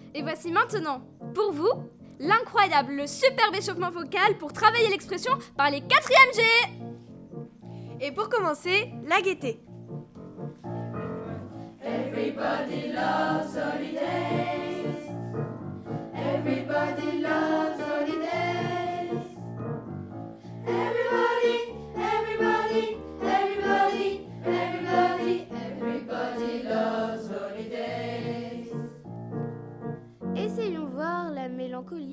Et voici maintenant, pour vous, l'incroyable, le superbe échauffement vocal pour travailler l'expression par les 4e G. Et pour commencer, la gaieté. Everybody loves holidays. Everybody loves holidays. Everybody, everybody, everybody, everybody, everybody loves holidays. Essayons voir la mélancolie.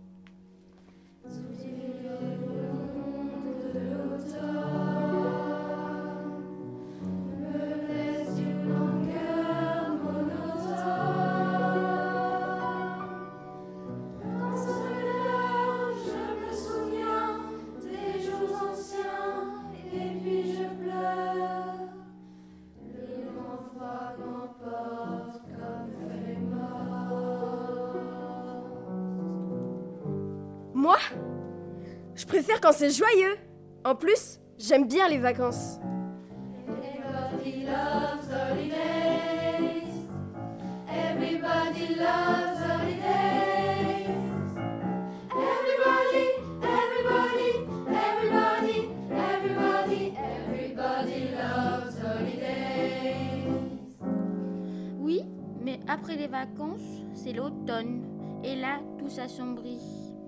Moi, je préfère quand c'est joyeux. En plus, j'aime bien les vacances. Everybody loves holidays. Everybody loves holidays. Everybody, everybody, everybody, everybody, everybody loves holidays. Oui, mais après les vacances, c'est l'automne. Et là, tout s'assombrit.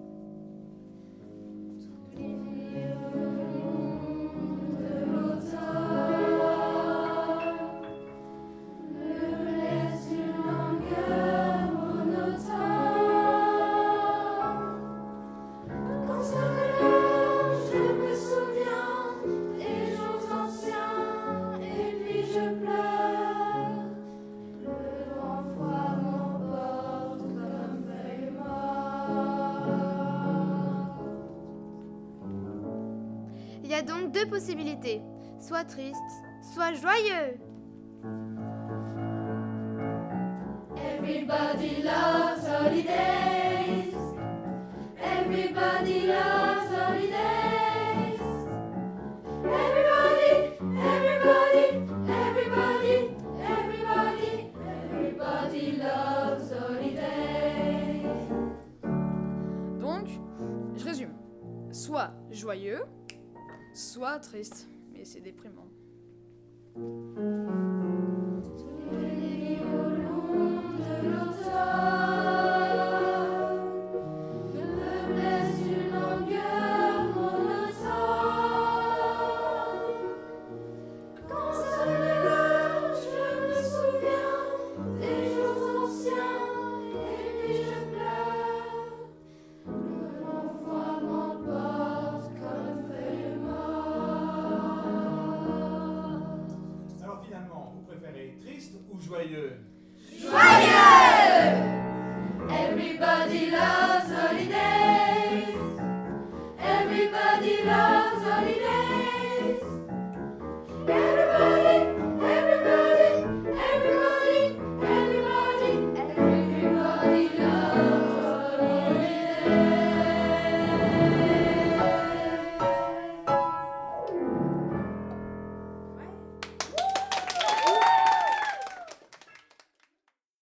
Il y a donc 2 possibilités, soit triste, soit joyeux. Everybody loves holidays. Everybody loves holidays. Everybody, everybody, everybody, everybody, everybody loves holidays. Donc, je résume. Soit joyeux, soit triste. Mais c'est déprimant. Joyeux. Joyeux! Everybody loves holidays. Everybody loves holidays.